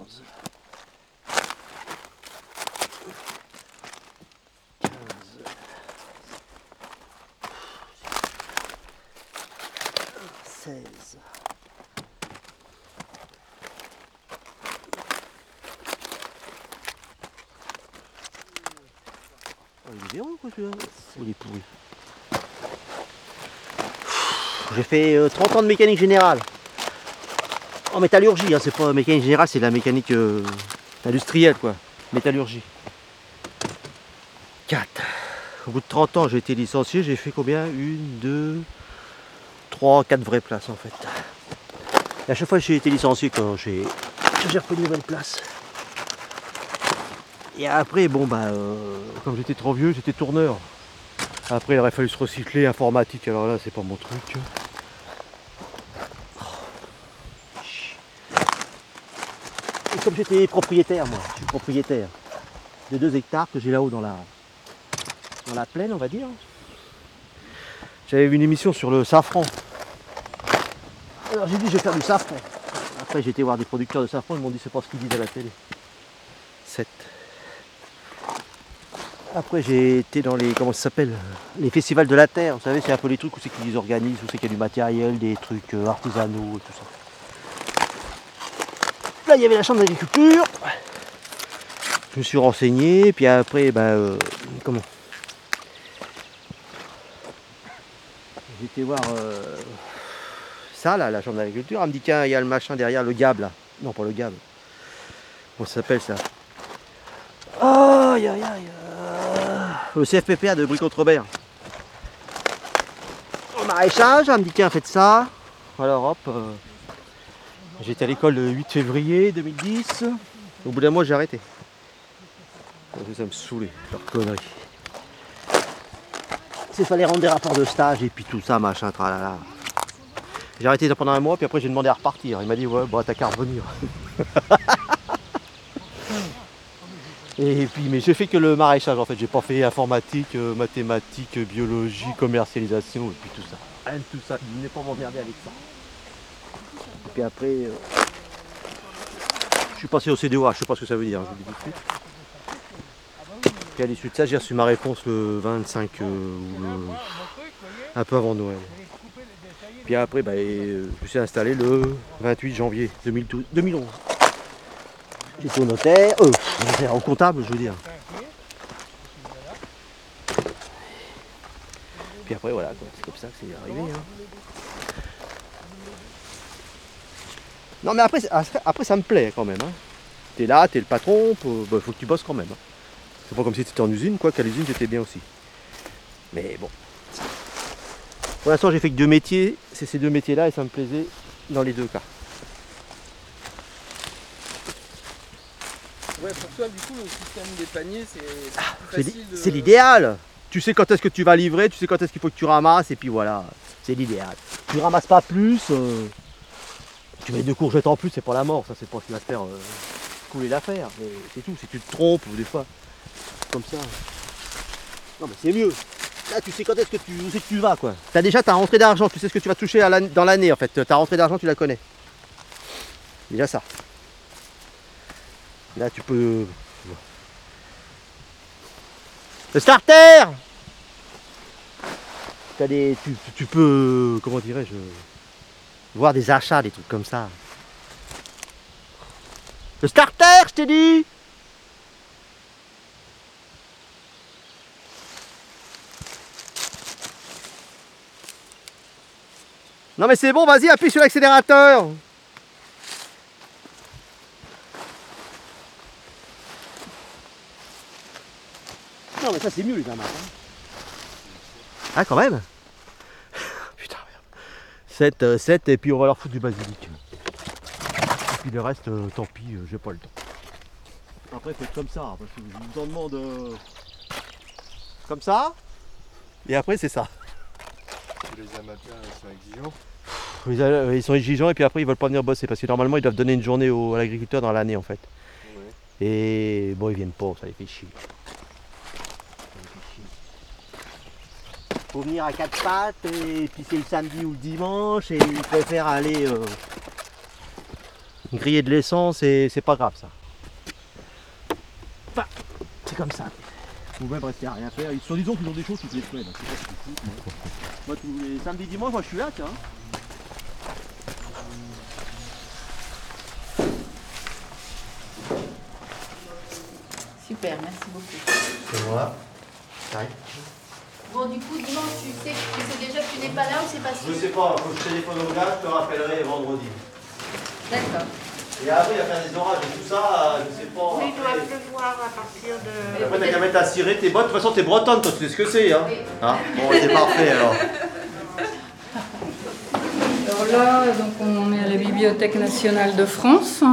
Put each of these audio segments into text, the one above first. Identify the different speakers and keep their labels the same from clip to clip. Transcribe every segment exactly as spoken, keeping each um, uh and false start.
Speaker 1: quatorze, quinze, seize, oh, il est bien ou quoi celui-là? Il est pourri. J'ai fait euh, trente ans de mécanique générale. En métallurgie, hein, c'est pas mécanique générale, c'est de la mécanique euh, industrielle quoi. Métallurgie. quatre. Au bout de trente ans, j'ai été licencié, j'ai fait combien? Une, deux, trois, quatre vraies places en fait. Et à chaque fois j'ai été licencié quand j'ai j'ai repris une nouvelle place. Et après, bon bah, euh, comme j'étais trop vieux, j'étais tourneur. Après, il aurait fallu se recycler, informatique, alors là, c'est pas mon truc. Et comme j'étais propriétaire, moi, je suis propriétaire de deux hectares que j'ai là-haut dans la, dans la plaine, on va dire. J'avais vu une émission sur le safran. Alors j'ai dit, je vais faire du safran. Après, j'ai été voir des producteurs de safran, ils m'ont dit, c'est pas ce qu'ils disent à la télé. sept. Après j'ai été dans les, comment ça s'appelle, les festivals de la terre, vous savez, c'est un peu les trucs où c'est qu'ils organisent, où c'est qu'il y a du matériel, des trucs euh, artisanaux et tout ça. Là il y avait la chambre d'agriculture, je me suis renseigné, puis après, bah, euh, comment j'ai été voir euh, ça là, la chambre d'agriculture, elle me dit tiens, il y a le machin derrière, le G A B là, non pas le G A B, comment ça s'appelle ça? Aïe aïe aïe. Le C F P P A de Brie-Contrebert. Au maraîchage, elle me dit tiens faites ça. Alors hop, euh, j'étais à l'école le huit février deux mille dix. Au bout d'un mois j'ai arrêté. Ça me saoulait, leur connerie. Il fallait rendre des rapports de stage et puis tout ça, machin, tralala. J'ai arrêté pendant un mois, puis après j'ai demandé à repartir. Il m'a dit ouais bon t'as qu'à revenir. Et puis, mais j'ai fait que le maraîchage en fait, j'ai pas fait informatique, euh, mathématiques, biologie, commercialisation et puis tout ça. Rien de tout ça, il n'est pas m'emmerder avec ça. Et puis après, euh, je suis passé au C D O H, je sais pas ce que ça veut dire, je vous le dis tout de suite. Puis à l'issue de ça, j'ai reçu ma réponse le vingt-cinq, euh, ou le... un peu avant Noël. Puis après, bah, je me suis installé le vingt-huit janvier deux mille douze, deux mille onze. J'étais au notaire, euh, au comptable, je veux dire. Puis après, voilà, quoi. C'est comme ça que c'est arrivé. Hein. Non, mais après, après, ça me plaît quand même. Hein. T'es là, t'es le patron, il bah, faut que tu bosses quand même. Hein. C'est pas comme si t'étais en usine, quoi qu'à l'usine, j'étais bien aussi. Mais bon. Pour l'instant, j'ai fait que deux métiers, c'est ces deux métiers-là, et ça me plaisait dans les deux cas.
Speaker 2: Ouais, pour toi, du coup, le système des paniers, c'est
Speaker 1: ah,
Speaker 2: plus facile de...
Speaker 1: C'est l'idéal. Tu sais quand est-ce que tu vas livrer, tu sais quand est-ce qu'il faut que tu ramasses, et puis voilà, c'est l'idéal. Tu ramasses pas plus, euh, tu mets deux courgettes en plus, c'est pas la mort, ça c'est pas ce qui va te faire euh, couler l'affaire, mais c'est tout, si tu te trompes ou des fois, comme ça. Non mais c'est mieux. Là tu sais quand est-ce que tu, où c'est que tu vas quoi. T'as déjà ta rentrée d'argent, tu sais ce que tu vas toucher à la, dans l'année en fait, ta rentrée d'argent tu la connais. Déjà ça. Là tu peux... Le starter! T'as des, tu, tu peux, comment dirais-je, voir des achats, des trucs comme ça. Le starter, je t'ai dit! Non mais c'est bon, vas-y, appuie sur l'accélérateur! Non mais ça c'est mieux les amas. Hein. Ah quand même. Putain merde. sept, euh, sept et puis on va leur foutre du basilic. Et puis le reste, euh, tant pis, euh, j'ai pas le temps. Après faites comme ça, parce que je vous en demande euh, comme ça. Et après c'est ça.
Speaker 3: Les amateurs ils sont exigeants.
Speaker 1: Ils, euh, ils sont exigeants et puis après ils veulent pas venir bosser parce que normalement ils doivent donner une journée au, à l'agriculteur dans l'année en fait. Ouais. Et bon ils viennent pas, ça les fait chier. Faut venir à quatre pattes et puis c'est le samedi ou le dimanche et ils préfèrent aller euh, griller de l'essence et c'est pas grave ça. Enfin, c'est comme ça. Faut même rester à rien faire. Ils sont disons qu'ils ont des choses toutes les semaines. C'est pas ce qu'ils foutent, moi. Moi tous les samedis dimanches, moi je suis là, tiens.
Speaker 4: Super, merci beaucoup.
Speaker 1: C'est moi.
Speaker 4: Bon, du coup, dimanche, tu sais, tu sais déjà que tu n'es pas là ou c'est pas sûr?
Speaker 1: Je sais pas, faut que je téléphone au gars, je te rappellerai vendredi.
Speaker 4: D'accord.
Speaker 1: Et après il va faire des orages et tout ça, je sais pas.
Speaker 5: Oui, il doit pleuvoir à partir de...
Speaker 1: Après t'as qu'à mettre à cirer tes bottes, de toute façon t'es bretonne, toi tu sais ce que c'est, hein,
Speaker 4: Oui.
Speaker 1: hein. Bon c'est parfait alors.
Speaker 6: Alors là, donc on est à la Bibliothèque nationale de France.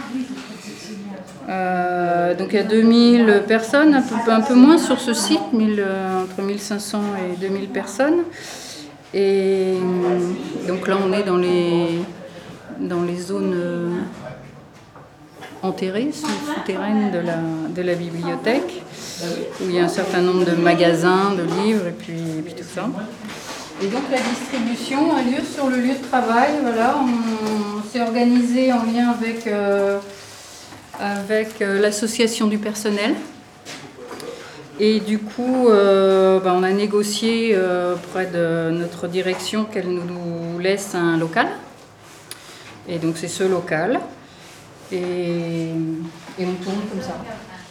Speaker 6: Euh, donc il y a deux mille personnes, un peu, un peu moins sur ce site, mille, euh, entre mille cinq cents et deux mille personnes. Et donc là on est dans les, dans les zones euh, enterrées, sous- souterraines de la, de la bibliothèque, où il y a un certain nombre de magasins, de livres et puis, et puis tout ça. Et donc la distribution a lieu sur le lieu de travail. Voilà, on, on s'est organisé en lien avec, euh, avec euh, l'association du personnel. Et du coup, euh, ben, on a négocié euh, auprès de notre direction qu'elle nous laisse un local. Et donc c'est ce local. Et, et on tourne comme ça.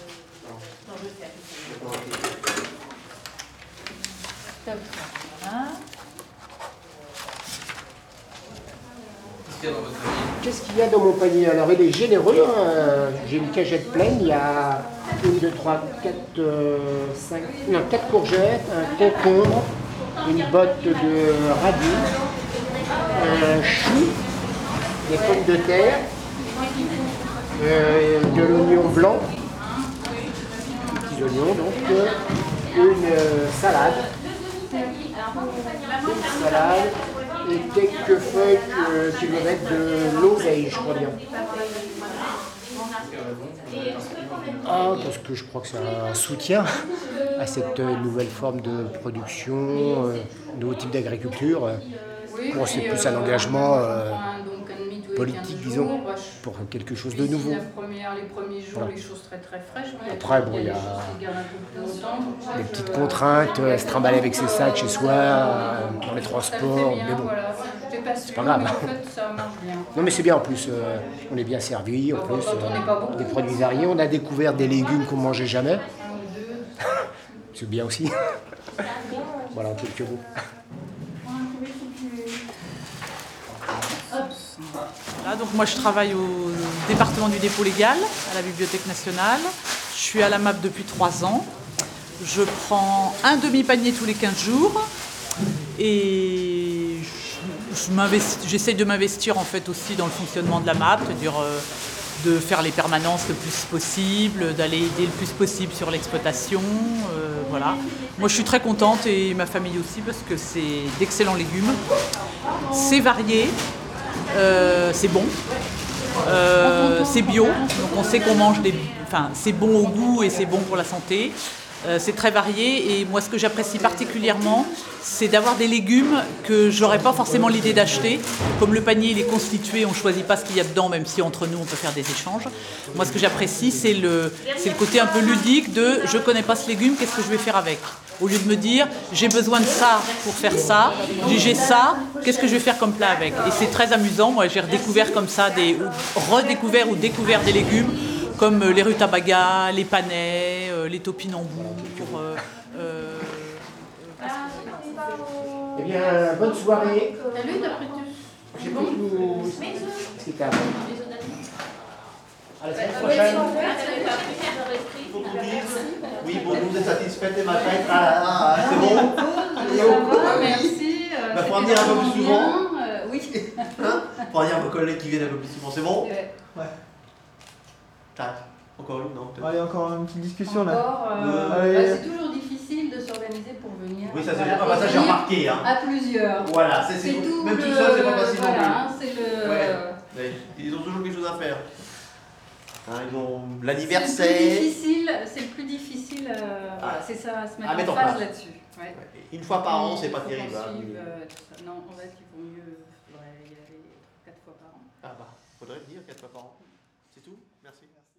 Speaker 6: Voilà.
Speaker 5: Qu'est-ce qu'il y a dans mon panier? Alors il est généreux, hein. J'ai une cagette pleine, il y a une, deux, trois, quatre, euh, cinq, non, quatre courgettes, un concombre, une botte de radis, un chou, des pommes de terre, euh, de l'oignon blanc, des petits oignons, donc euh, une euh, salade, une salade et quelques feuilles que, qui doivent être de l'oseille, je crois bien. Ah, parce que je crois que c'est un soutien à cette euh, nouvelle forme de production, euh, nouveau type d'agriculture.
Speaker 6: Oui,
Speaker 5: Bon, c'est
Speaker 6: puis,
Speaker 5: plus un
Speaker 6: euh,
Speaker 5: engagement
Speaker 6: on
Speaker 5: euh,
Speaker 6: prend donc un demi tous les
Speaker 5: politique,
Speaker 6: quinze
Speaker 5: disons,
Speaker 6: jours.
Speaker 5: pour quelque chose
Speaker 6: Puis
Speaker 5: de
Speaker 6: si
Speaker 5: nouveau.
Speaker 6: La première, les premiers jours,
Speaker 5: Voilà.
Speaker 6: les choses très très fraîches. mais
Speaker 5: Après, bon,
Speaker 6: il y a
Speaker 5: il y a
Speaker 6: des choses qui gardent un peu plus longtemps. donc ça,
Speaker 5: Des
Speaker 6: je-
Speaker 5: petites contraintes, euh, se trimballer avec ses sacs chez soi, euh, dans les
Speaker 6: Ça le fait
Speaker 5: transports,
Speaker 6: bien,
Speaker 5: mais bon.
Speaker 6: voilà. J'étais pas sûre,
Speaker 5: pas grave.
Speaker 6: mais en fait, ça marche bien.
Speaker 5: Non mais c'est bien en plus, euh, on est bien servi, en
Speaker 6: Bah,
Speaker 5: plus,
Speaker 6: quand on n'est pas beaucoup.
Speaker 5: des produits variés. On a découvert des légumes qu'on mangeait jamais,
Speaker 6: Un ou deux.
Speaker 5: c'est bien aussi. Voilà, en quelques mots.
Speaker 7: Là, donc moi je travaille au département du dépôt légal, à la Bibliothèque nationale. Je suis à la M A P depuis trois ans. Je prends un demi-panier tous les quinze jours et je- je m'investis- j'essaye de m'investir en fait aussi dans le fonctionnement de la M A P, c'est-à-dire euh, de faire les permanences le plus possible, d'aller aider le plus possible sur l'exploitation. euh, voilà. Moi je suis très contente et ma famille aussi parce que c'est d'excellents légumes. C'est varié. Euh, c'est bon, euh, c'est bio, donc on sait qu'on mange des... Enfin, c'est bon au goût et c'est bon pour la santé. Euh, c'est très varié et moi ce que j'apprécie particulièrement, c'est d'avoir des légumes que j'aurais pas forcément l'idée d'acheter. Comme le panier il est constitué, on choisit pas ce qu'il y a dedans, même si entre nous on peut faire des échanges. Moi ce que j'apprécie, c'est le, c'est le côté un peu ludique de je connais pas ce légume, qu'est-ce que je vais faire avec? Au lieu de me dire j'ai besoin de ça pour faire ça, je dis j'ai ça, qu'est-ce que je vais faire comme plat avec? Et c'est très amusant, moi j'ai redécouvert comme ça, des, ou redécouvert ou découvert des légumes comme euh, les rutabagas, les panais, euh, les topinambours. Euh, euh,
Speaker 5: Eh bien, bonne soirée.
Speaker 6: Salut, d'après tout.
Speaker 5: J'ai pas tout... Qu'est-ce qui était avant? À la semaine prochaine.
Speaker 1: Faut qu'on dise, oui, bon, vous êtes satisfaite et machin, ah, ah, ah, c'est bon.
Speaker 6: Ça va, merci. euh,
Speaker 1: Bah, faut en
Speaker 6: c'était
Speaker 1: venir un peu
Speaker 6: vraiment
Speaker 1: plus souvent.
Speaker 6: bien, euh, oui.
Speaker 1: Hein? Faut dire à vos collègues qui viennent un peu plus souvent, c'est bon?
Speaker 6: Ouais.
Speaker 1: Ouais. Tac. Encore une, non? peut-être.
Speaker 8: Ah, il y a encore une petite discussion là.
Speaker 6: Encore, euh,
Speaker 8: Allez.
Speaker 6: bah, c'est toujours difficile de s'organiser pour venir.
Speaker 1: Oui, ça, c'est
Speaker 6: Voilà,
Speaker 1: ah, bah, ça
Speaker 6: et
Speaker 1: j'ai
Speaker 6: venir
Speaker 1: remarqué. Hein.
Speaker 6: À plusieurs.
Speaker 1: Voilà, c'est c'est-
Speaker 6: C'est tout.
Speaker 1: même
Speaker 6: le...
Speaker 1: tout seul, c'est pas facile non
Speaker 6: voilà,
Speaker 1: plus.
Speaker 6: hein, c'est le.
Speaker 1: Ouais. Ouais, ils ont toujours quelque chose à faire. Hein, ils ont
Speaker 6: C'est le
Speaker 1: l'anniversaire.
Speaker 6: plus difficile, c'est le plus difficile, euh,
Speaker 1: Ah.
Speaker 6: voilà, c'est ça, à se mettre
Speaker 1: À mettre en
Speaker 6: en phase
Speaker 1: place.
Speaker 6: là-dessus. Ouais.
Speaker 1: Une fois par an, c'est
Speaker 6: Il
Speaker 1: pas
Speaker 6: faut
Speaker 1: terrible.
Speaker 6: qu'on
Speaker 1: hein,
Speaker 6: suive,
Speaker 1: mais-
Speaker 6: euh, tout ça. Non, en fait, il vaut mieux faudrait y aller quatre fois par an.
Speaker 1: Ah bah, faut faudrait venir quatre fois par an. C'est tout. Merci.
Speaker 2: Merci.